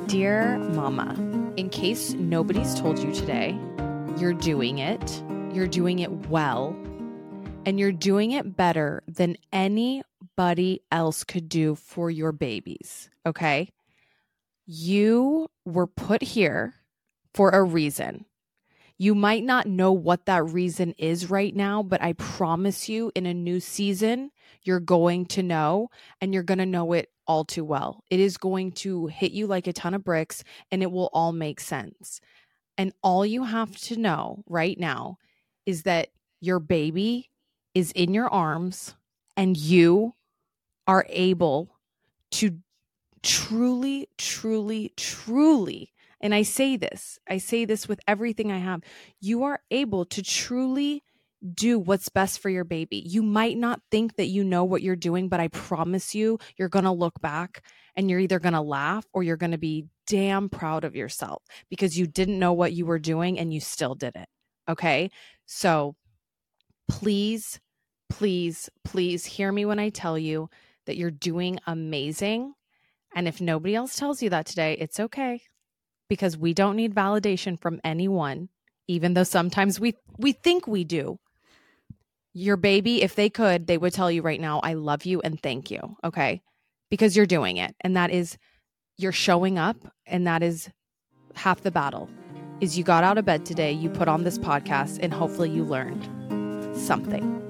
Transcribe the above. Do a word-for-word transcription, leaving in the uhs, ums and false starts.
Dear Mama, in case nobody's told you today, you're doing it. You're doing it well. And you're doing it better than anybody else could do for your babies, okay? You were put here for a reason. You might not know what that reason is right now, but I promise you in a new season, you're going to know, and you're going to know it all too well. It is going to hit you like a ton of bricks, and it will all make sense. And all you have to know right now is that your baby is in your arms and you are able to truly, truly, truly, and I say this, I say this with everything I have, you are able to truly do what's best for your baby. You might not think that you know what you're doing, but I promise you, you're going to look back and you're either going to laugh or you're going to be damn proud of yourself because you didn't know what you were doing and you still did it. Okay? So please, please, please hear me when I tell you that you're doing amazing. And if nobody else tells you that today, it's okay. Because we don't need validation from anyone, even though sometimes we we think we do. Your baby, if they could, they would tell you right now, I love you and thank you, okay? Because you're doing it. And that is, you're showing up, and that is half the battle, is you got out of bed today, you put on this podcast, and hopefully you learned something.